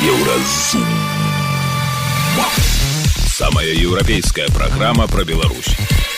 Еўразум. Самая еўрапейская праграма пра Беларусь.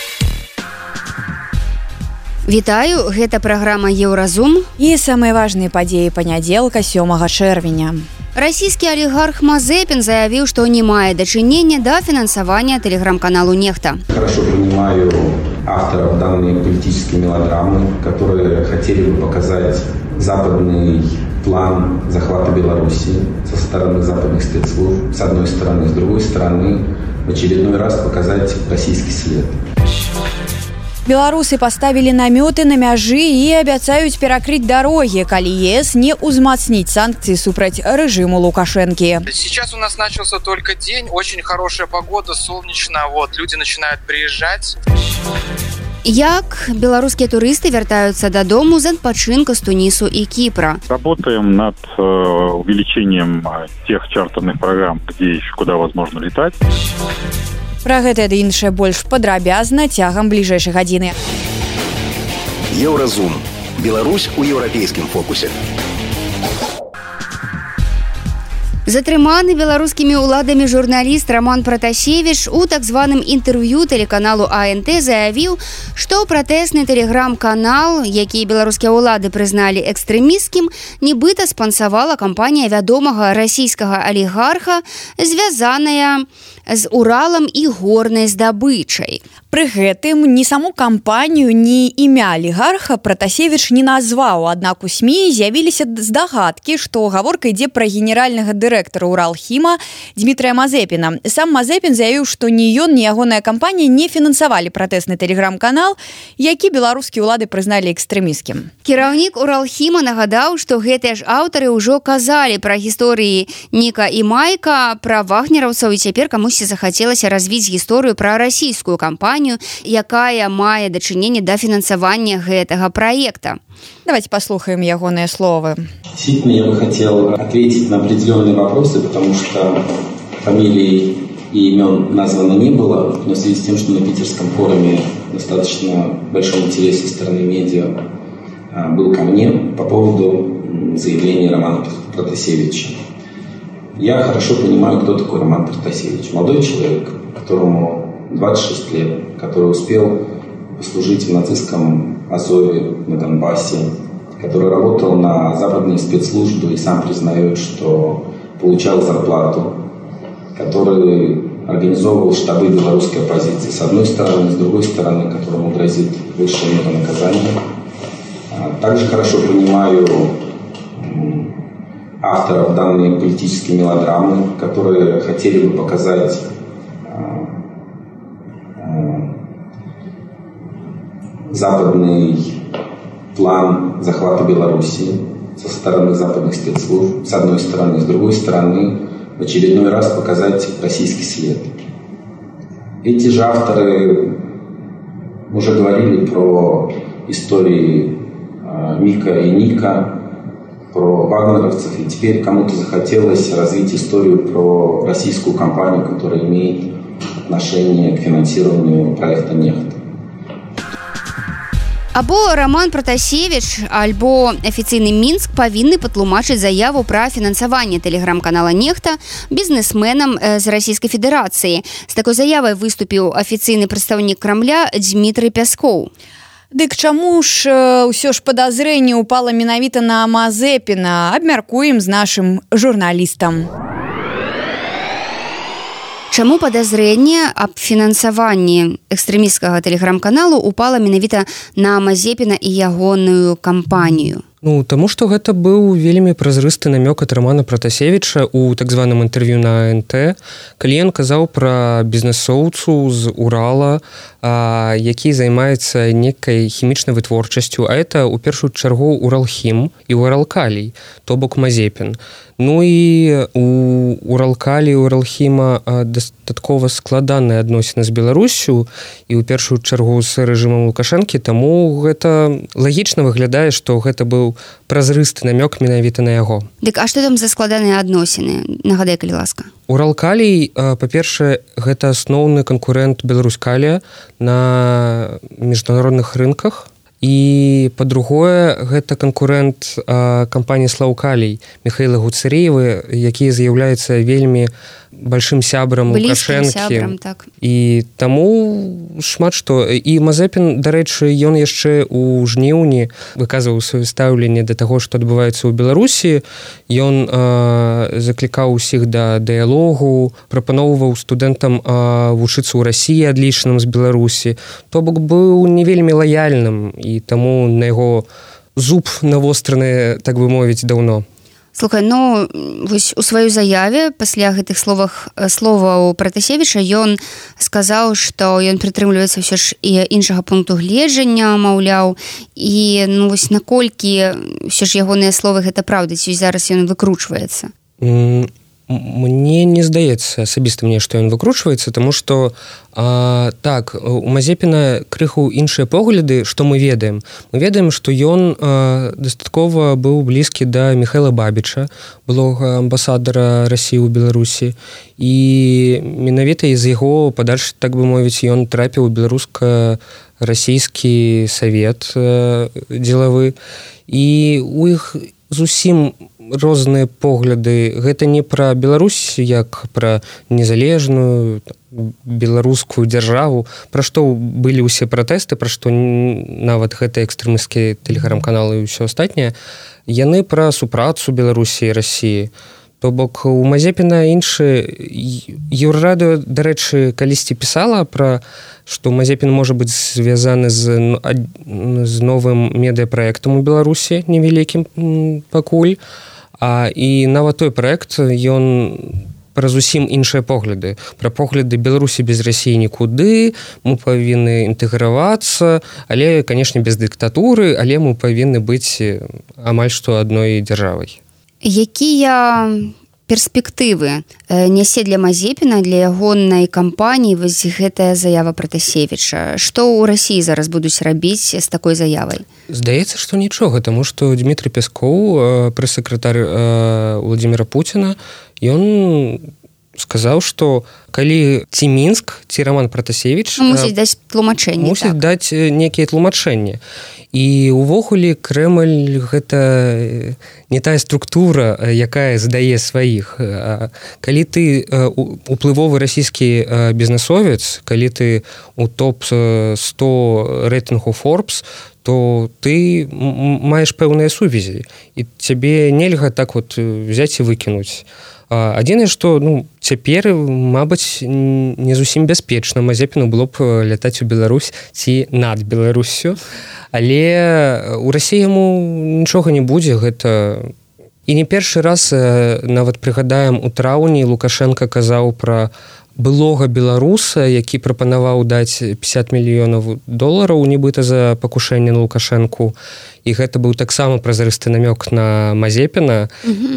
Вітаю, гэта праграма Еўразум. І самыя важныя падзеі панядзелка 7 чэрвеня. Расійскі алігарх Мазепін заявіў, што не мае дачынення да фінансавання тэлеграм-каналу «Нехта». Хорошо понимаю авторов данной политической мелодрамы, которые хотели бы показать западный план захвата Беларуси со стороны западных спецслужб, с одной стороны, с другой стороны, в очередной раз показать российский след. Беларусы поставили намёты на мяжы и абяцаюць перакрыть дороги, калі ЕС не узмацніць санкции супраць режиму Лукашенки. Сейчас у нас начался только день, очень хорошая погода, солнечно, люди начинают приезжать. Як беларускія турысты вяртаюцца дадому з адпачынка з Тунісу і Кіпра. Работаем над увеличением тех чартерных программ, куда возможно летать. Пра гэта ды іншае больш падрабязна цягам бліжэйшай гадзіны. Еўразум. Беларусь у еўрапейскім фокусе. Затрыманы беларускімі ўладамі журналіст Роман Пратасевіч у так званым інтэрв'ю тэлеканалу АНТ заявіў, што пратэсны тэлеграм-канал, які беларускія ўлады прызналі экстрэмісцкім, нібыта спансавала кампанія вядомага расійскага алігарха, звязаная з Уралам і горнай здабычай. Пры гэтым ні саму кампанію, ні імя алігарха Пратасевіч не назваў, аднак у СМІ з'явіліся здагадкі, што гаворка ідзе пра генеральнага дырэктара Уралхіма Дмітрыя Мазепіна. Сам Мазепін заявіў, што ні ён, ні ягоная кампанія не фінансавалі пратэсны тэлеграм-канал, які беларускія ўлады прызналі экстрэмісцкім. Кіраўнік Уралхіма нагадаў, што гэтыя ж аўтары ўжо казалі пра гісторыі Ніка і Майка, пра вагнераўцаў, і цяпер камусьці захацелася развіць гісторыю пра расійскую кампанію, якая мае дачыненне да фінансавання гэтага праекта. Давайте послухаем ягоныя словы. Действительно, я бы хотел ответить на определенные вопросы, потому что фамилий и имен названо не было, но в связи с тем, что на питерском форуме достаточно большой интерес со стороны медиа был ко мне по поводу заявления Романа Пратасевича. Я хорошо понимаю, кто такой Роман Пратасевич. Молодой человек, которому 26 лет, который успел послужить в нацистском Азове на Донбассе, который работал на западные спецслужбы и сам признает, что получал зарплату, который организовывал штабы белорусской оппозиции с одной стороны, с другой стороны, которому грозит высшая мера наказания. Также хорошо понимаю авторов данной политической мелодрамы, которые хотели бы показать западный план захвата Беларуси со стороны западных спецслужб, с одной стороны, с другой стороны, в очередной раз показать российский след. Эти же авторы уже говорили про истории Мика и Ника, про вагнеровцев, и теперь кому-то захотелось развить историю про российскую компанию, которая имеет отношение к финансированию проекта «Нехта». Або Роман Пратасевіч, альбо афіцыйны Мінск павінны патлумачыць заяву пра фінансаванне тэлеграм-канала «Нехта» бізнесменам з Расійскай Федэрацыі. З такой заявай выступіў афіцыйны прадстаўнік Крамля Дмітрый Пяскоў. Дык чаму ж ўсё ж падазрэнне ўпала менавіта на Мазепіна? Абмяркуем з нашым журналістам. Чаму падазрэнне аб фінансаванні экстрэмісцкага тэлеграм-каналу ўпала менавіта на Мазепіна і ягоную кампанію? Таму што гэта быў вельмі празрысты намёк ад Романа Пратасевіча ў так званым інтэрв'ю на АНТ, калі ён казаў пра бізнесоўцу з Урала, які займаецца некай хімічнай вытворчасцю, а это ў першую чаргу Уралхім і Уралкалій, то бок Мазепін. І у Уралкалій, Уралхіма дастаткова складаныя адносіны з Беларуссю і ў першую чаргу з рэжымам Лукашэнкі, таму гэта лагічна выглядае, што гэта быў празрысты намёк менавіта на яго. Дык а што там за складаныя адносіны? Нагадай, калі ласка. Уралкалій, па-першае, гэта асноўны канкурэнт Беларускалія на міжнародных рынках, і па-другое гэта канкурэнт кампаніі Слаўкалій Михаіла Гуцэрэева, які з'яўляецца вельмі большим сябрам Лукашэнкі. Так. І таму шмат што. І Мазепін, дарэчы, ён яшчэ ў жніўні выказваў сваё стаўленне да таго, што адбываецца ў Беларусі. Ён заклікаў усіх да дыялогу, прапаноўваў студэнтам вучыцца ў Расіі адлічным з Беларусі. То бок быў не вельмі лаяльным, і таму на яго зуб навостраны, так бы мовіць, даўно. Слухай, ну, вось у сваёй заяве пасля гэтых словаў Пратасевіча ён сказаў, што ён прытрымліваецца ўсё ж і іншага пункту гледжання, маўляў, і ну, вось наколькі ўсё ж ягоныя словы гэта праўда, ці зараз ён выкручваецца? Мне не здаецца, асабіста мне, што ён выкручваецца, таму што так, у Мазепіна крыху іншыя погляды, што мы ведаем. Мы ведаем, што ён дастаткова быў блізкі да Михайла Бабіча, былога амбасадара Расіі ў Беларусі, і менавіта з яго падальш, так бы мовіць, ён трапіў у беларуска-расійскі савет дзелавы, і у іх зусім розныя погляды. Гэта не пра Беларусь як пра незалежную беларускую дзяржаву, пра што былі ўсе пратэсты, пра што нават гэтыя экстрэмісцкія тэлеграм-каналы і ўсё астатняе, яны пра супрацу Беларусі і Расіі. То бок у Мазепіна іншы. Еўрарадыё, дарэчы, калісьці пісала пра, што Мазепін можа быць звязаны з новым медыапраектам у Беларусі, невялікім пакуль. І нават той праект, ён пра зусім іншыя погляды. Пра погляды Беларусі без Расіі нікуды, мы павінны інтэгравацца, але, канешне, без дыктатуры, але мы павінны быць амаль што адной дзяржавай. Якія перспектывы нясе для Мазепіна, для ягонай кампаніі вось гэтая заява Пратасевіча? Што ў Расіі зараз будуць рабіць з такой заявай? Здаецца, што нічога, таму што Дмітрый Пяскоў, прэс-сакратар Владзіміра Пуціна, ён сказаў, што калі ці Мінск, ці Роман Пратасевіч мусіць даць тлумачэнне. Мусіць даць нейкія тлумачэнні. І ўвогуле Крэмль гэта не тая структура, якая здае сваіх. Калі ты уплывовы расійскі бізнесовец, калі ты у топ-100 рэйтынгу Forbes, то ты маеш пэўныя сувязі, і цябе нельга так вот взяць і выкінуць. Адзінае, што цяпер, мабыць, не зусім бяспечна Мазепіну было б лятаць у Беларусь ці над Беларуссю, але ў Расіі яму нічога не будзе. Гэта і не першы раз, нават прыгадаем, у траўні Лукашенко казаў пра былога беларуса, які прапанаваў даць $50 мільёнаў, нібыта за пакушэнне на Лукашэнку. І гэта быў таксама празрысты намёк на Мазепіна.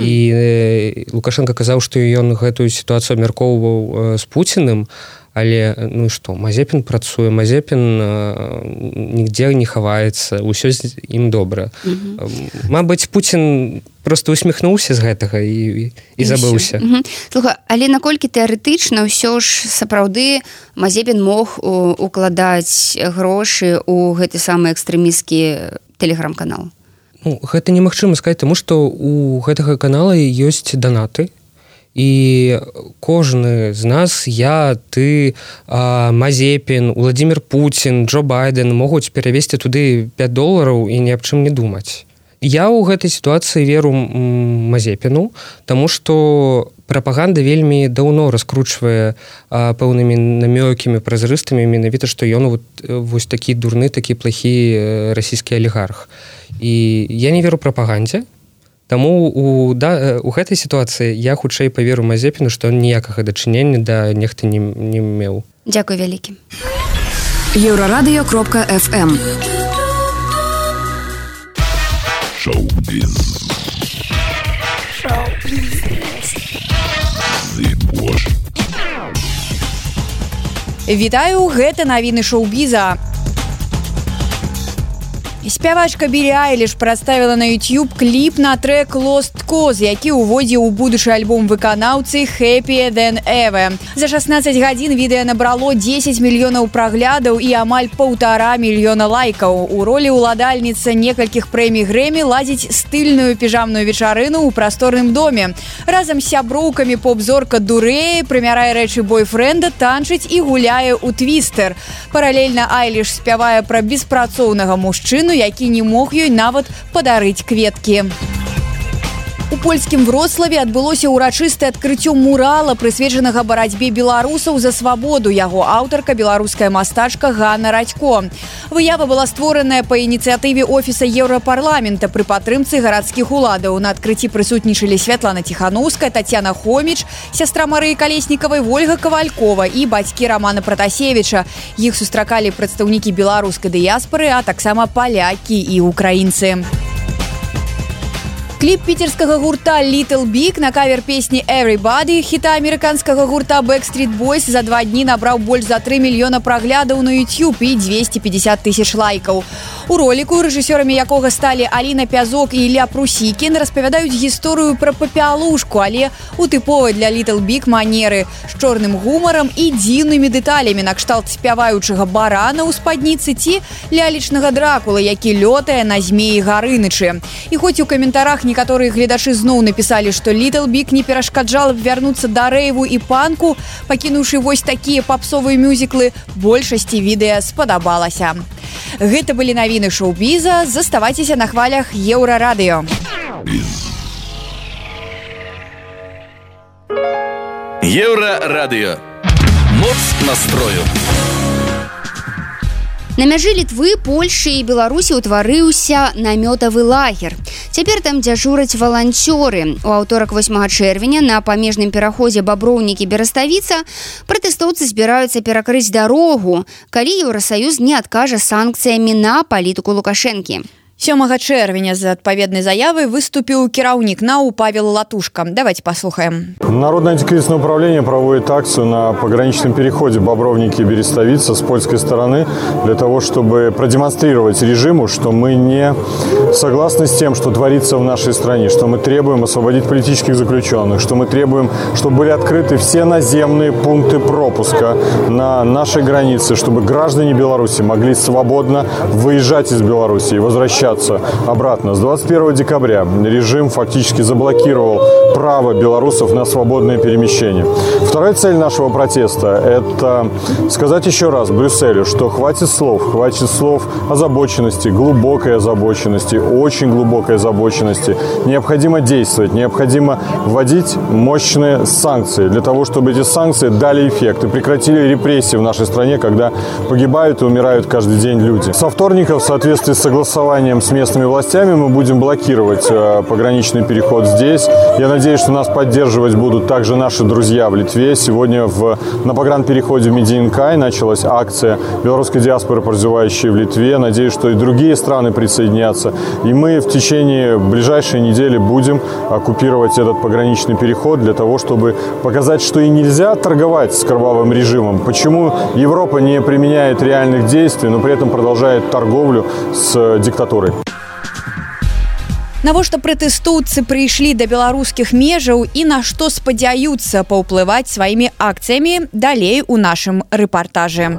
І Лукашенко казаў, што ён гэтую сітуацыю абмяркоўваў з Пуціным. Але, ну і што, Мазепін працуе, Мазепін нігдзе не хаваецца, усё з ім добра. Мабыць, Пуцін просто усміхнуўся з гэтага і забыўся. Слухай, але наколькі тэарэтычна ўсё ж сапраўды Мазепін мог укладаць грошы ў гэты самы экстрэмісцкі тэлеграм-канал? Гэта немагчыма сказаць, таму што у гэтага канала ёсць данаты. І кожны з нас, я, ты, Мазепін, Владзімір Пуцін, Джо Байден могуць перавесці туды $5 і ні аб чым не думаць. Я ў гэтай сітуацыі веру Мазепіну, таму што прапаганда вельмі даўно раскручвае пэўнымі намёкамі, празрыстымі, менавіта, што ён вось такі дурны, такі плохі расійскі алігарх. І я не веру прапагандзе. Таму у гэтай сітуацыі я хутчэй паверу Мазепіну, што ніякага дачынення да нехта не меў. Дзякуй вялікі. Еўрарадыё.фм Шоу-біз. Вітаю, гэта навіны шоу-біза. Спявачка Білі Айліш прадставіла на YouTube кліп на трек Lost Cause, які ўводзіў у будучы альбом выканаўцы Happier Than Ever. За 16 гадзін відэа набрало 10 мільёнаў праглядаў і амаль 1,5 мільёна лайкаў. У ролі ўладальніца некалькіх прэмій Грэмі ладзіць стыльную піжамную вечарыну ў прасторным доме. Разам з сяброўкамі поп-зорка дурэе, прымярае рэчы бойфрэнда, танчыць і гуляе ў твістер. Паралельна Айліш спявае пра беспрацоўнага мужчыну, які не мог ёй нават падарыць кветкі. У польскім Вроцлаве адбылося ўрачыстае адкрыццё мурала, прысвечанага барацьбе беларусаў за свабоду. Яго аўтарка беларуская мастачка Ганна Радько. Выява была створаная па ініцыятыве офіса Еўрапарламента пры падтрымцы гарадскіх уладаў. На адкрыцці прысутнічалі Святлана Ціханаўская, Тацяна Хоміч, сястра Марыі Калеснікавай, Вольга Кавалькова і бацькі Рамана Пратасевіча. Іх сустракалі прадстаўнікі беларускай дыяспары, а таксама палякі і украінцы. Кліп піцерскага гурта Little Big на кавер песні Everybody, хіта амерыканскага гурта Backstreet Boys за 2 дні набраў больш за 3 мільёна праглядаў на YouTube і 250 тысяч лайкаў. У роліку, рэжысёрамі якога сталі Аліна Пязок і Ілля Прусікін, распавядаюць гісторыю пра папялушку, але у тыповай для Little Big манеры, з чорным гумарам і дзіўнымі дэталямі накшталт спяваючага барана ў спадніцы ці лялечнага дракулы, які лётае на змеі Гарынычы. І хоць у каментарах некаторыя гледачы зноў напісалі, што Little Big не перашкаджала б вярнуцца да рэйву і панку, пакінуўшы вось такія папсовыя мюзіклы, большасці відэа спадабалася. Гэта былі навіны шоу-біза. Заставайцеся на хвалях Еўрарадыё. Еўрарадыё. Моц настрою. На мяжы Літвы, Польшы і Беларусі ўтварыўся намётавы лагер. Цяпер там дзяжураць валанцёры. У аўторак 8 чэрвеня на памежным пераходзе Баброўнікі-Бераставіца пратэстоўцы збіраюцца перакрыць дарогу, калі Еўрасаюз не адкажа санкцыямі на палітыку Лукашэнкі. 7 чэрвеня з адпаведнай заявай выступіў кіраўнік НАУ Павел Латушка. Давайте послухаем. Народное антикризисное управление проводит акцию на пограничном переходе Бобровники-Берестовица с польской стороны для того, чтобы продемонстрировать режиму, что мы не согласны с тем, что творится в нашей стране, что мы требуем освободить политических заключенных, что мы требуем, чтобы были открыты все наземные пункты пропуска на нашей границе, чтобы граждане Беларуси могли свободно выезжать из Беларуси и возвращаться обратно. С 21 декабря режим фактически заблокировал право белорусов на свободное перемещение. Вторая цель нашего протеста – это сказать еще раз Брюсселю, что хватит слов озабоченности, глубокой озабоченности, очень глубокой озабоченности. Необходимо действовать, необходимо вводить мощные санкции для того, чтобы эти санкции дали эффект и прекратили репрессии в нашей стране, когда погибают и умирают каждый день люди. Со вторника, в соответствии с согласованием с местными властями, мы будем блокировать пограничный переход здесь. Я надеюсь, что нас поддерживать будут также наши друзья в Литве. Сегодня на погранпереходе в Медиинкай началась акция белорусской диаспоры, проживающей в Литве. Надеюсь, что и другие страны присоединятся. И мы в течение ближайшей недели будем оккупировать этот пограничный переход для того, чтобы показать, что и нельзя торговать с кровавым режимом. Почему Европа не применяет реальных действий, но при этом продолжает торговлю с диктатурой. Навошта пратэстоўцы прыйшлі да беларускіх межаў і на што спадзяюцца паўплываць сваімі акцыямі, далей у нашым рэпартажы.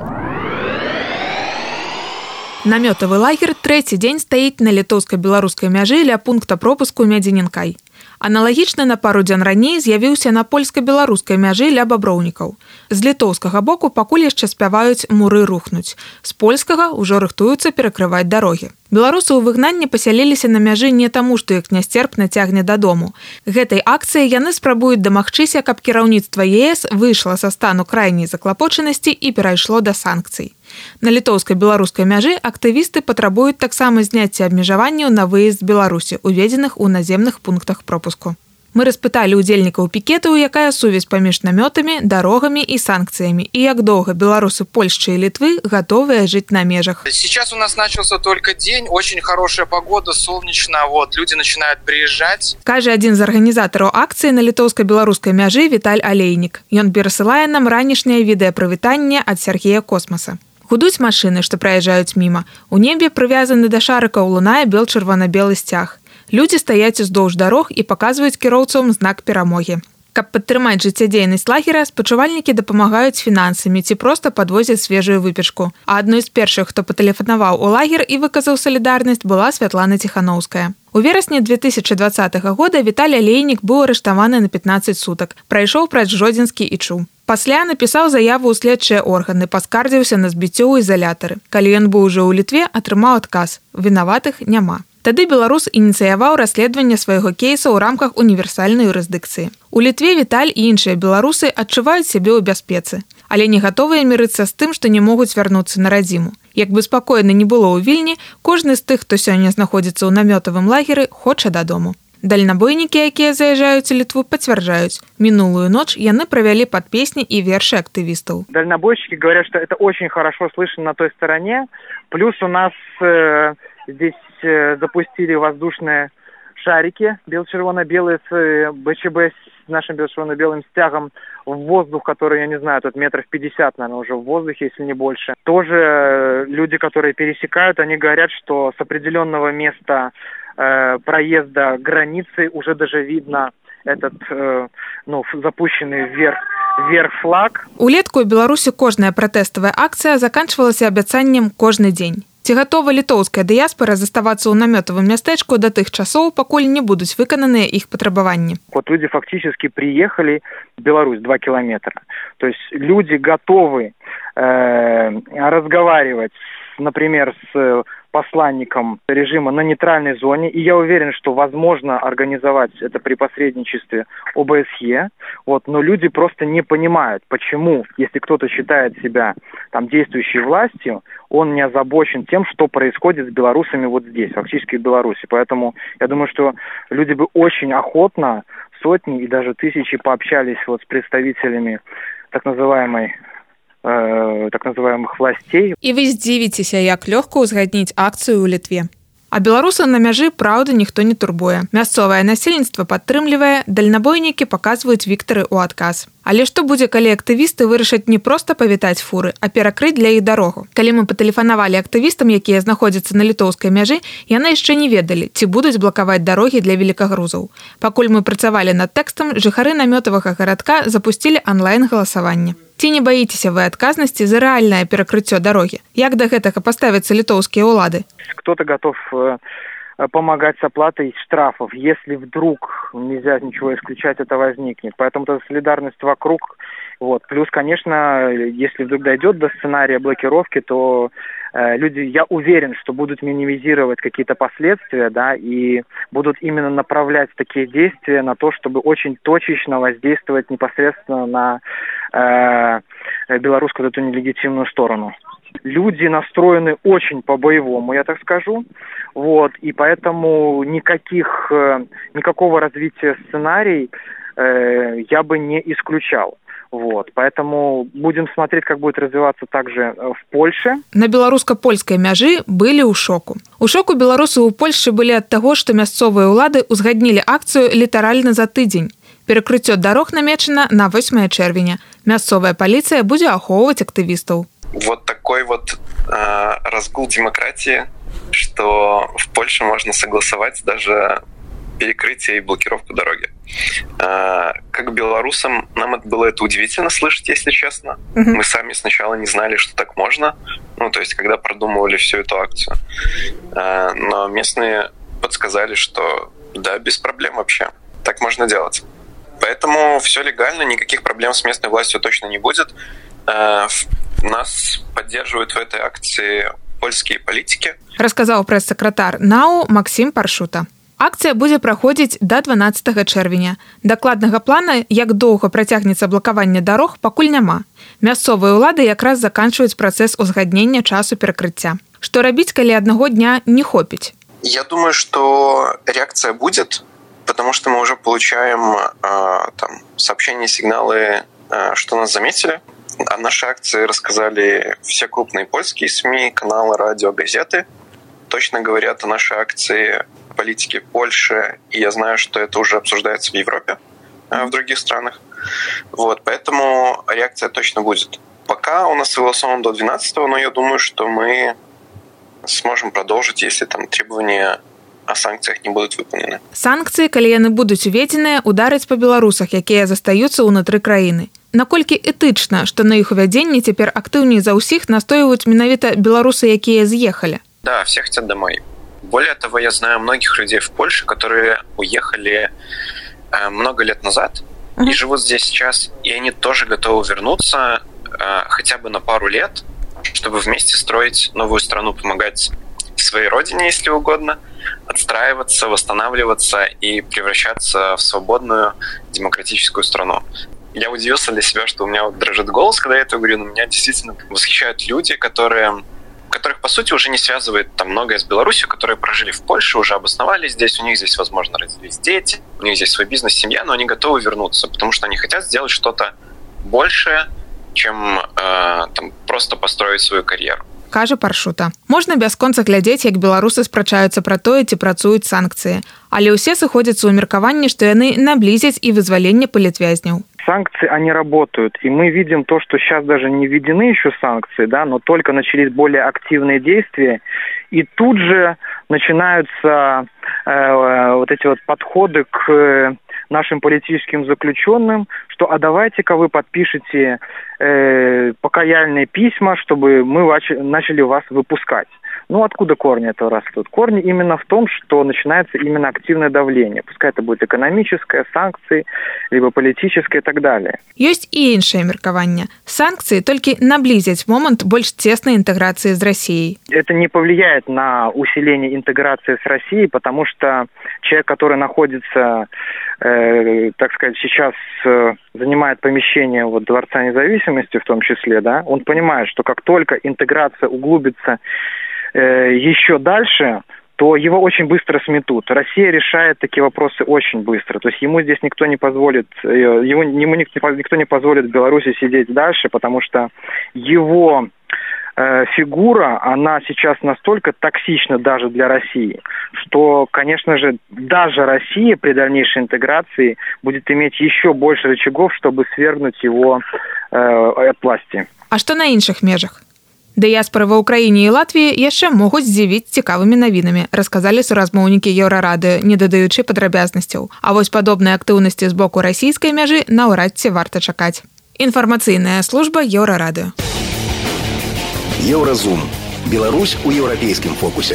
Намётавы лагер трэці дзень стаіць на літоўска-беларускай мяжы ля пункта пропуску Медзінінкай. Аналагічна на пару дзён раней з'явіўся на польска-беларускай мяжы ля баброўнікаў. З літоўскага боку пакуль яшчэ спяваюць «Муры рухнуць». З польскага ўжо рыхтуюцца перакрываць дарогі. Беларусы ў выгнанні пасяліліся на мяжы не таму, што іх нясцерпна цягне дадому. Гэтай акцыяй яны спрабуюць дамагчыся, каб кіраўніцтва ЕС выйшла са стану крайняй заклапочанасці і перайшло да санкцый. На літоўска-беларускай мяжы актывісты патрабуюць таксама зняцця абмежаванняў на выезд з Беларусі, уведзеных у наземных пунктах пропуску. Мы распыталі удзельнікаў пікетаў, якая сувязь паміж намётамі, дарогамі і санкцыямі, і як доўга беларусы Польшчы і Літвы гатовыя жыць на межах. Сейчас у нас начался только день, очень хорошая погода, солнечно, люди начинают приезжать. Кажа адзін з арганізатараў акцыі на літоўска-беларускай мяжы Віталь Алейнік. Ён перасылае нам ранішняе відэапрывітанне ад Сергея Космаса. Гудуць машыны, што праязджаюць міма. У небе прывязаны да шарыкаў лунае бел-чырвона-белы сцяг. Людзі стаяць уздоўж дарог і паказваюць кіроўцам знак перамогі. Каб падтрымаць жыццядзейнасць лагера, спачувальнікі дапамагаюць фінансамі ці проста падвозяць свежую выпечку. А адной з першых, хто патэлефанаваў у лагер і выказаў салідарнасць, была Святлана Ціханаўская. У верасні 2020 года Віталій Алейнік быў арыштаваны на 15 сутак. Прайшоў праз Жодзінскі і Чу. Пасля напісаў заяву ў следчыя органы, паскардзіўся на збіццё ў изалятары. Калі ён быў ужо ў Літве, атрымаў адказ. Вінаватых няма. Тады беларус ініцыяваў расследаванне свайго кейса ў рамках універсальнай юрысдыкцыі. У Літве Віталь і іншыя беларусы адчуваюць сябе ў бяспецы, але не гатовыя мірыцца з тым, што не могуць вярнуцца на радзіму. Як бы спакойна не было ў Вільні, кожны з тых, хто сёння знаходзіцца ў намётавым лагеры, хоча дадому. Дальнабойнікі, якія заязджаюць у Літву, пацвярджаюць. Минулую ночь яны провели под песни и верши активистов. Дальнобойщики говорят, что это очень хорошо слышно на той стороне. Плюс у нас здесь запустили воздушные шарики бело-червоно-белые с БЧБ с нашим бело-червоно-белым стягом в воздух, который, я не знаю, тут метров 50, наверное, уже в воздухе, если не больше. Тоже люди, которые пересекают, они говорят, что с определенного места проезда границы уже даже видно этот запущенный вверх флаг. Улетку ў Беларусі кожная пратэставая акцыя заканчвалася абяцаннем кожны дзень. Ці гатова літоўская дыяспора заставацца ў намётавым мястэчку да тых часоў, пакуль не будуць выкананыя іх патрабаванні? Вот люди фактически приехали в Беларусь 2 километра. То есть люди готовы разговаривать, например, с посланником режима на нейтральной зоне, и я уверен, что возможно организовать это при посредничестве ОБСЕ, но люди просто не понимают, почему, если кто-то считает себя действующей властью, он не озабочен тем, что происходит с белорусами вот здесь, фактически в Беларуси. Поэтому я думаю, что люди бы очень охотно, сотни и даже тысячи пообщались с представителями так называемых властей. І вы здзівіцеся, як лёгка ўзгадніць акцыю ў Літве. А беларусаў на мяжы, праўда, ніхто не турбуе. Мясцовае насельніцтва падтрымлівае, дальнабойнікі паказваюць віктары ў адказ. Але што будзе, калі актывісты вырашаць не проста павітаць фуры, а перакрыць для іх дарогу? Калі мы патэлефанавалі актывістам, якія знаходзяцца на літоўскай мяжы, яны яшчэ не ведалі, ці будуць блакаваць дарогі для велікагрузаў. Пакуль мы працавалі над тэкстам, жыхары намётавага гарадка запусцілі онлайн-галасаванне. Ці не баіцеся вы адказнасці за рэальнае перакрыццё дарогі? Як да гэтага паставяцца літоўскія ўлады? Кто-то готов помогать с оплатой штрафов, если вдруг нельзя ничего исключать, это возникнет. Поэтому эта солидарность вокруг. Плюс, конечно, если вдруг дойдет до сценария блокировки, то люди, я уверен, что будут минимизировать какие-то последствия, и будут именно направлять такие действия на то, чтобы очень точечно воздействовать непосредственно на белорусскую эту нелегитимную сторону. Люди настроены очень по-боевому, я так скажу, и поэтому никакого развития сценарий я бы не исключал. Поэтому будем смотреть, как будет развиваться также в Польше. На беларуска-польскай мяжы былі ў шоку. У шоку беларусы ў Польшчы былі ад таго, што мясцовыя ўлады ўзгаднілі акцыю літаральна за тыдзень. Перакрыццё дарог намечана на 8 чэрвеня. Мясцовая паліцыя будзе ахоўваць актывістаў. Вот такой разгул демократии, что в Польше можно согласовать даже перекрытие и блокировку дороги. Как белорусам нам было это удивительно слышать, если честно. Мы сами сначала не знали, что так можно, то есть когда продумывали всю эту акцию. Но местные подсказали, что да, без проблем вообще, так можно делать. Поэтому все легально, никаких проблем с местной властью точно не будет. Нас поддерживают в этой акции польские политики. Расказаў прэс-сакратар НАУ Максім Паршута. Акцыя будзе праходзіць да 12 чэрвеня. Дакладнага плана, як доўга працягнецца блакаванне дарог, пакуль няма. Мясцовыя ўлады якраз заканчваюць працэс узгаднення часу перакрыцця. Што рабіць, калі аднаго дня не хопіць? Я думаю, что реакция будет, потому что мы уже получаем сообщения, сигналы, что нас заметили. О нашей акции рассказали все крупные польские СМИ, каналы, радио, газеты. Точно говорят о нашей акции политики Польши, и я знаю, что это уже обсуждается в Европе, в других странах. Поэтому реакция точно будет. Пока у нас согласован до 12-го, но я думаю, что мы сможем продолжить, если там требования о санкциях не будут выполнены. Санкции, калі яны будуць уведзеныя, удараць па беларусах, якія застаюцца ўнутры краіны. Наколькі этычна, што на іх увядзенні цяпер актыўней за ўсіх настойваюць менавіта беларусы, якія з'ехалі? Да, все хотят домой. Более того, я знаю многих людей в Польше, которые уехали много лет назад и живут здесь сейчас, и они тоже готовы вернуться хотя бы на пару лет, чтобы вместе строить новую страну, помогать своей родине, если угодно, отстраиваться, восстанавливаться и превращаться в свободную демократическую страну. Я удивился для себя, что у меня вот дрожит голос, когда я это говорю, но меня действительно восхищают люди, которых, по сути, уже не связывает там многое с Беларусью, которые прожили в Польше, уже обосновались здесь, у них здесь, возможно, родились дети, у них здесь свой бизнес, семья, но они готовы вернуться, потому что они хотят сделать что-то большее, чем там, просто построить свою карьеру. Кажа Паршута. Можна бясконца глядзець, як беларусы спрачаюцца пра тое, ці працуюць санкцыі. Але ўсе сыходзяцца ў меркаванні, што яны наблізяць і вызваленне палітвязняў. Санкции, они работают. И мы видим то, что сейчас даже не введены еще санкции, да, но только начались более активные действия. И тут же начинаются вот эти вот подходы к нашим политическим заключенным, что а давайте-ка вы подпишите покаяльные письма, чтобы мы начали вас выпускать. Ну, откуда корни этого растут? Корни именно в том, что начинается именно активное давление. Пускай это будет экономическое, санкции, либо политическое и так далее. Ёсць і іншае меркаванне. Санкции только наблизят момент больше тесной интеграции с Россией. Это не повлияет на усиление интеграции с Россией, потому что человек, который находится, так сказать, сейчас занимает помещение вот Дворца независимости в том числе, да, он понимает, что как только интеграция углубится еще дальше, то его очень быстро сметут. Россия решает такие вопросы очень быстро. То есть ему здесь никто не позволит, ему никто не позволит в Беларуси сидеть дальше, потому что его фигура, она сейчас настолько токсична даже для России, что, конечно же, даже Россия при дальнейшей интеграции будет иметь еще больше рычагов, чтобы свергнуть его от власти. А что на іншых межах? Дыяспоры ва Ўкраіне і Латвіі яшчэ могуць здзівіць цікавымі навінамі, расказалі суразмоўнікі Еўрарады, не дадаючы падрабязнасцяў. А вось падобнай актыўнасці з боку расійскай мяжы наўрад ці варта чакаць. Інфармацыйная служба Еўрарады. Еўразум. Беларусь у еўрапейскім фокусе.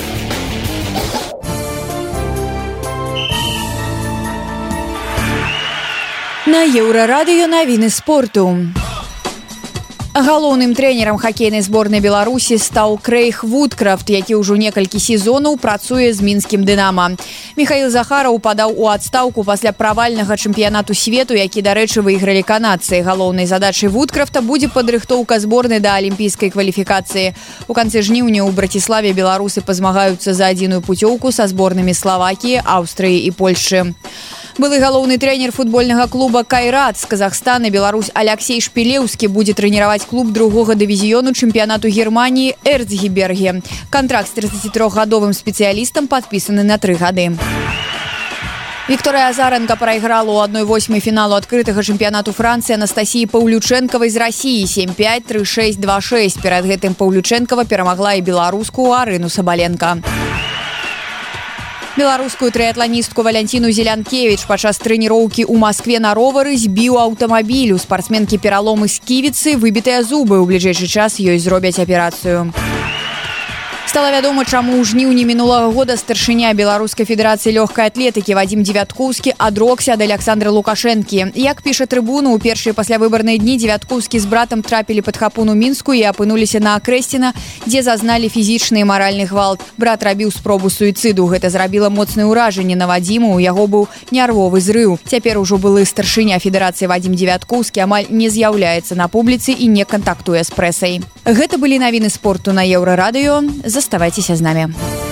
На Еўрарадыё навіны спорту. Галоўным трэнерам хакейнай зборнай Беларусі стаў Крэйг Вудкрафт, які ўжо некалькі сезонаў працуе з мінскім «Дынама». Міхаіл Захараў падаў у адстаўку пасля правальнага чэмпіянату свету, які, дарэчы, выйгралі канадцы. Галоўнай задачай Вудкрафта будзе падрыхтоўка зборнай да алімпійскай кваліфікацыі. У канцы жніўня ў Браціславе беларусы пазмагаюцца за адзіную пуцёўку са зборнымі Славакіі, Аўстрыі і Польшы. Былы галоўны трэнер футбольнага клуба «Кайрат» з Казахстана беларус Аляксей Шпілеўскі будзе трэніраваць клуб другога дывізіёну чэмпіянату Германіі Эрцгеберге. Кантракт з 33-гадовым спецыялістам падпісаны на 3 гады. Вікторыя Азаренка прайграла ў 1/8 фіналу адкрытага чэмпіянату Францыі Анастасіі Паўлючэнкавай з Расіі 7-5, 3-6, 2-6. Перад гэтым Паўлючэнкава перамагла і беларуску Арыну Сабаленка. Беларускую трыятланістку Валянціну Зелянкевіч падчас трэніроўкі ў Маскве на ровары збіў аўтамабіль. У спартсменкі пераломы сківіцы, выбітыя зубы. У бліжэйшы час ёй зробяць аперацыю. Стала вядома, чаму ў жніўні мінулага года старшыня Беларускай федэрацыі лёгкай атлетыкі Вадзім Дзевяткоўскі адрокся ад Аляксандра Лукашэнкі. Як піша Трыбуна, у першыя паслявыбарныя дні Дзевяткоўскі з братам трапілі пад хапун у Мінску і апынуліся на Акрэсціна, дзе зазналі фізічны і маральны гвалт. Брат рабіў спробу суіцыду. Гэта зрабіла моцнае ўражанне на Вадзіму, у яго быў нервовы зрыў. Цяпер ужо былы старшыня федэрацыі Вадзім Дзевяткоўскі амаль не з'яўляецца на публіцы і не кантактуе з прэсай. Гэта былі навіны спорту на Еўрарадыё. Заставайцеся з намі.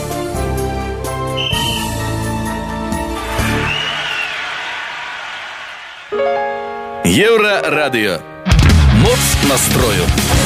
Еўрарадыё. Моц настрою.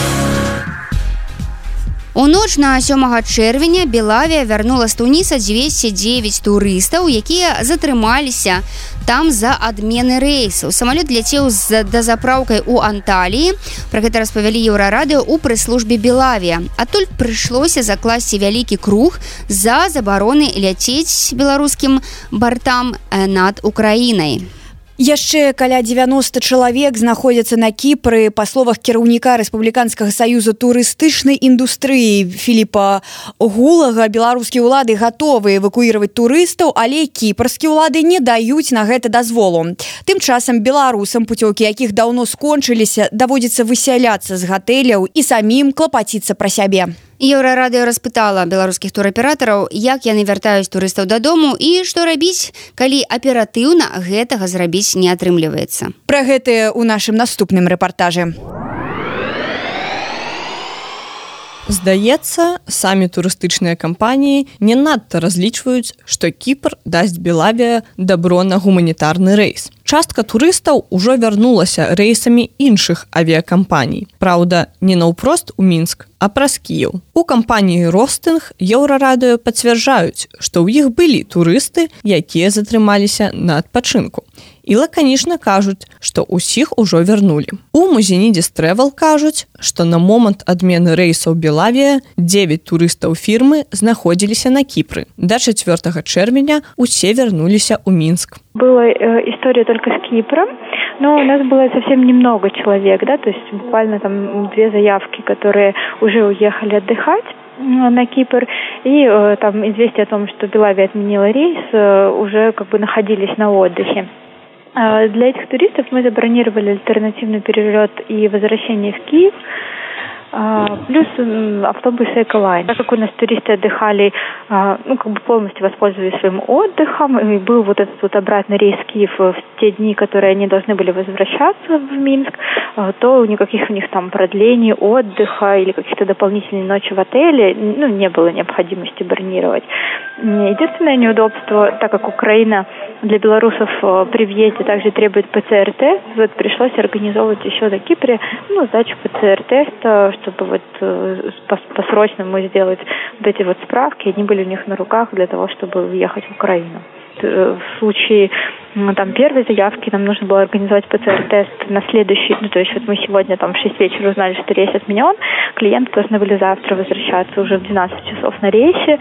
У ноч на 7 чэрвеня Белавія вярнула з Туніса 209 турыстаў, якія затрымаліся там за адмены рэйсаў. Самалёт ляцеў з дазапраўкай у Анталіі. Пра гэта распавялі Еўрарадыё ў прэс-службе Белавія. Адтуль прыйшлося закласці вялікі круг за забароны ляцець беларускім бартам над Украінай. Яшчэ каля 90 чалавек знаходзяцца на Кіпры. Па словах кіраўніка Рэспубліканскага саюза турыстычнай індустрыі Філіпа Гулага, беларускія ўлады гатовы эвакуіраваць турыстаў, але кіпрскія ўлады не даюць на гэта дазволу. Тым часам беларусам, пуцёўкі якіх даўно скончыліся, даводзіцца высяляцца з гатэляў і самім клапаціцца пра сябе. Еўрарадыё распытала беларускіх тураператараў, як яны вяртаюць турыстаў дадому і што рабіць, калі аператыўна гэтага зрабіць не атрымліваецца. Пра гэтае ў нашым наступным рэпартажы. Здаецца, самі турыстычныя кампаніі не надта разлічваюць, што Кіпр дасць Белавія дабро на гуманітарны рэйс. Частка турыстаў ужо вярнулася рэйсамі іншых авіякампаній. Праўда, не наўпрост у Мінск, а праз Кіеў. У кампаніі «Ростынг» Еўрарадыё пацвярджаюць, што ў іх былі турысты, якія затрымаліся на адпачынку. І лаканічна кажуць, што ўсіх ужо вярнулі. У Музенідзіс Трэвел кажуць, што на момант адмены рэйсаў Белавія 9 турыстаў фірмы знаходзіліся на Кіпры. До 4 чэрвеня усе вярнуліся ў Мінск. Была история только с Кипром, но у нас было совсем немного человек, да, то есть буквально там 2 заявки, которые уже уехали отдыхать на Кипр, и там известие о том, что Белавия отменила рейс, уже как бы находились на отдыхе. Для этих туристов мы забронировали альтернативный перелет и возвращение в Киев, плюс автобусы «Эколайн». Так как у нас туристы отдыхали, полностью воспользовались своим отдыхом, и был вот этот вот обратный рейс в Киев в те дни, которые они должны были возвращаться в Минск, то никаких у них там продлений отдыха или каких-то дополнительных ночи в отеле, не было необходимости бронировать. Единственное неудобство, так как Украина для белорусов при въезде также требует ПЦР-тест, вот пришлось организовывать еще на Кипре сдачу ПЦР-теста, чтобы вот по-срочному сделать вот эти вот справки, они были у них на руках для того, чтобы въехать в Украину. В случае там первой заявки нам нужно было организовать ПЦР-тест на следующий, то есть вот мы сегодня там в 6 вечера узнали, что рейс отменен, клиенты должны были завтра возвращаться уже в 12 часов на рейсе,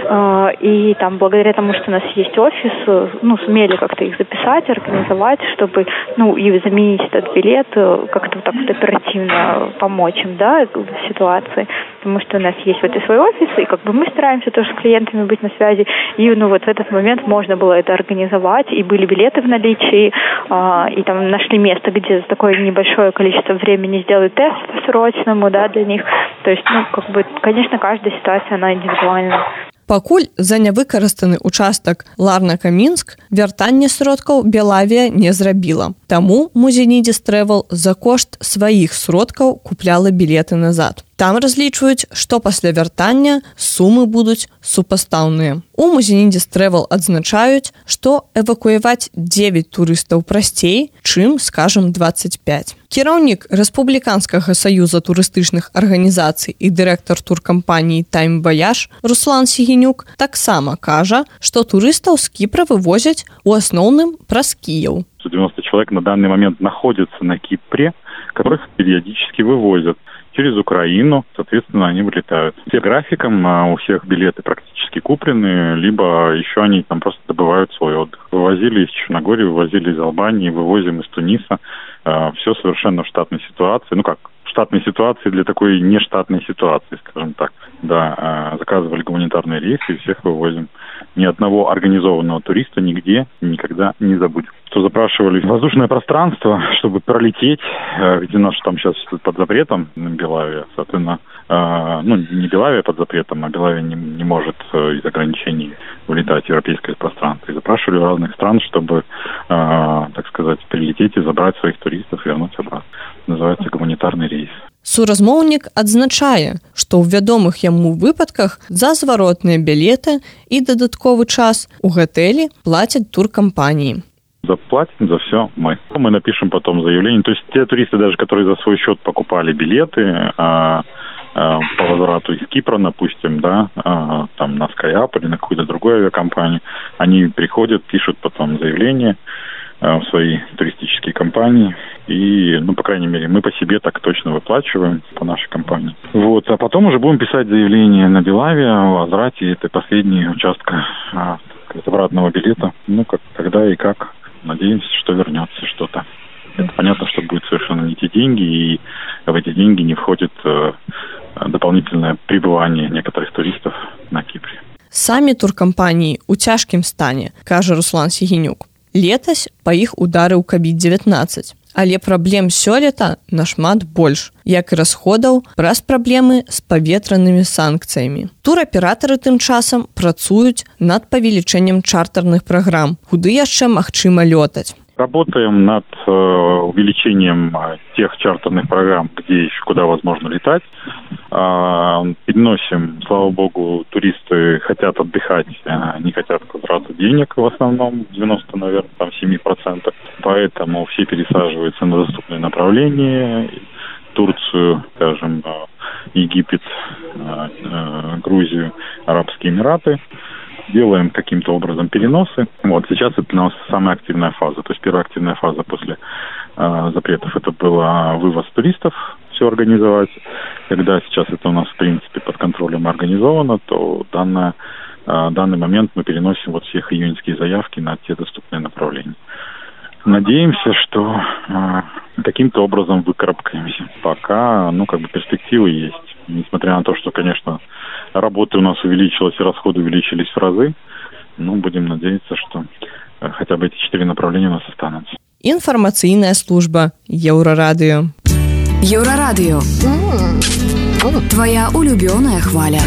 и там благодаря тому, что у нас есть офис, сумели как-то их записать, организовать, чтобы, и заменить этот билет, как-то вот так вот оперативно помочь им, да, в ситуации, потому что у нас есть вот и свой офис, и как бы мы стараемся тоже с клиентами быть на связи, и вот в этот момент можно было это организовать, и были билеты в наличии, и там нашли место, где за такое небольшое количество времени сделают тест по-срочному, да, для них. То есть, конечно, каждая ситуация, она индивидуальна. Пакуль за нявыкарыстаны участак Ларнака-Мінск вяртанне сродкаў Белавія не зрабіла. Таму Музенідзіс Трэвел за кошт сваіх сродкаў купляла білеты назад. Там разлічваюць, што пасля вяртання сумы будуць супастаўныя. У Музенідзіс Трэвел адзначаюць, што эвакуяваць 9 турыстаў прасцей, чым, скажам, 25. Кіраўнік Рэспубліканскага саюза турыстычных арганізацый і дырэктар туркампаніі «Тайм Ваяж» Руслан Сігенюк таксама кажа, што турыстаў з Кіпра вывозяць у асноўным праз Кіеў. 90 человек на данный момент находятся на Кипре, которых периодически вывозят через Украину, соответственно, они вылетают. Все графиком, у всех билеты практически куплены, либо еще они там просто добывают свой отдых. Вывозили из Черногории, вывозили из Албании, вывозим из Туниса. Все совершенно в штатной ситуации. В штатной ситуации для такой нештатной ситуации, скажем так. Да, заказывали гуманитарные рейсы и всех вывозим. Ни одного организованного туриста нигде никогда не забудем. Что запрашивали воздушное пространство, чтобы пролететь, ведь у нас там сейчас под запретом Белавия, соответственно, не Белавия под запретом, а Белавия не может из ограничений вылетать в европейское пространство. И запрашивали разных стран, чтобы, так сказать, прилететь и забрать своих туристов и вернуть обратно. Называется гуманитарный рейс. Суразмоўнік адзначае, што ў вядомых яму выпадках за зваротныя білеты і дадатковы час у гатэлі плацяць туркампаніі. Заплатим за все мы. Мы напишем потом заявление. То есть те туристы, даже которые за свой счет покупали билеты по возврату из Кипра, допустим, да, там на SkyUp или на какую-то другую авиакомпанию, они приходят, пишут потом заявление, в свои туристические компании. И, по крайней мере, мы по себе так точно выплачиваем по нашей компании. Вот. А потом уже будем писать заявление на Белаве о возврате этой последней участка обратного билета. Когда и как. Надеемся, что вернется что-то. Это понятно, что будет совершенно не те деньги, и в эти деньги не входит дополнительное пребывание некоторых туристов на Кипре. Самі туркампаніі ў цяжкім стане, кажа Руслан Сігенюк. Летась па іх ударыў COVID-19. Але праблем сёлета нашмат больш, як і расходаў праз праблемы з паветранымі санкцыямі. Тураператары тым часам працуюць над павелічэннем чартарных праграм, куды яшчэ магчыма лётаць. Работаем над увеличением тех чартерных программ, куда возможно летать. Переносим, слава богу, туристы хотят отдыхать, не хотят траты денег в основном, 90, наверное, 7%. Поэтому все пересаживаются на доступные направления. Турцию, скажем, Египет, Грузию, Арабские Эмираты. Делаем каким-то образом переносы. Сейчас это у нас самая активная фаза. То есть первая активная фаза после запретов это была вывоз туристов, все организовать. Когда сейчас это у нас в принципе под контролем организовано, то данный момент мы переносим все их июньские заявки на те доступные направления. Надеемся, что каким-то образом выкарабкаемся. Пока, перспективы есть. Несмотря на то, что, конечно, работы у нас увеличилось и расходы увеличились в разы, будем надеяться, что хотя бы эти 4 направления у нас останутся. Информационная служба Еврорадио. Еврорадио. Твоя улюбленная хваля.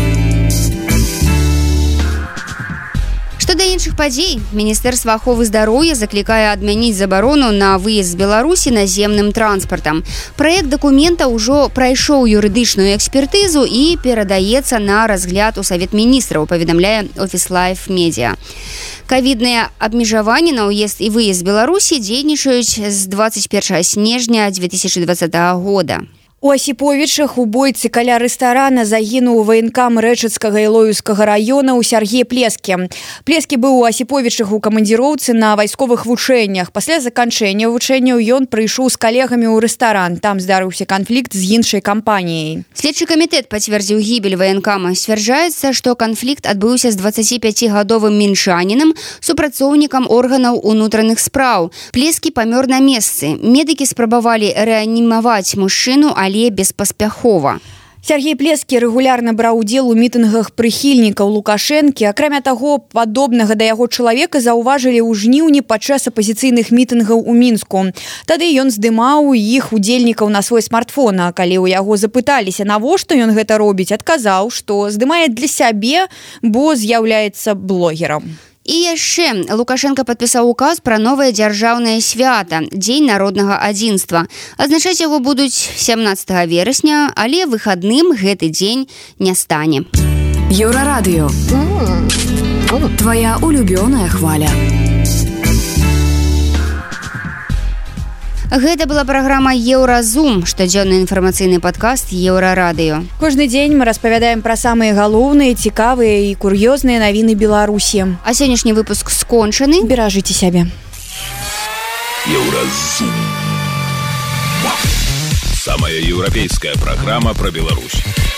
Што да іншых падзей, Міністэрства аховы здароўя заклікае адмяніць забарону на выезд з Беларусі наземным транспартам. Праект дакумента ўжо прайшоў юрыдычную экспертызу і перадаецца на разгляд у Савет міністраў, паведамляе Office Life Media. Ковідныя абмежаванні на ўезд і выезд з Беларусі дзейнічаюць з 21 снежня 2020 года. У Асіповічах у бойцы каля рэстарана загінуў ваенкам Рэчыцкага і Лоўскага раёнаў Сергей Плескі. Плескі быў у Асіповічах у камандзіроўцы на вайсковых вучэннях. Пасля заканчэння вучэнняў ён прыйшоў з калегамі ў рэстаран. Там здарыўся канфлікт з іншай кампаніяй. Следчы камітэт пацвердзіў гібель ваенкама. Сцвярджаецца, што канфлікт адбыўся з 25-гадовым мінчанінам, супрацоўнікам органаў унутраных спраў. Плескі памёр на месцы. Медыкі спрабавалі рэанімаваць мужчыну, але беспаспяхова. Сергей Плескі рэгулярна браў удзел у мітынгах прыхільнікаў Лукашэнкі. Акрамя таго, падобнага да яго чалавека заўважылі ў жніўні падчас апазіцыйных мітынгаў у Мінску. Тады ён здымаў іх удзельнікаў на свой смартфон, а калі ў яго запыталіся, навошта ён гэта робіць, адказаў, што здымае для сябе, бо з'яўляецца блогерам. І яшчэ Лукашенко падпісаў указ пра новае дзяржаўнае свята – Дзень народнага адзінства. Адзначаць яго будуць 17 верасня, але выхадным гэты дзень не стане. Еврорадио. Твоя улюбленная хваля. Гэта была праграма Еўразум, штодзённы інфармацыйны падкаст Еўрарадыё. Кожны дзень мы распавядаем пра самыя галоўныя, цікавыя і кур'ёзныя навіны Беларусі. А сённяшні выпуск скончаны. Беражыце сябе. Еўразум. Самая еўрапейская праграма пра Беларусь.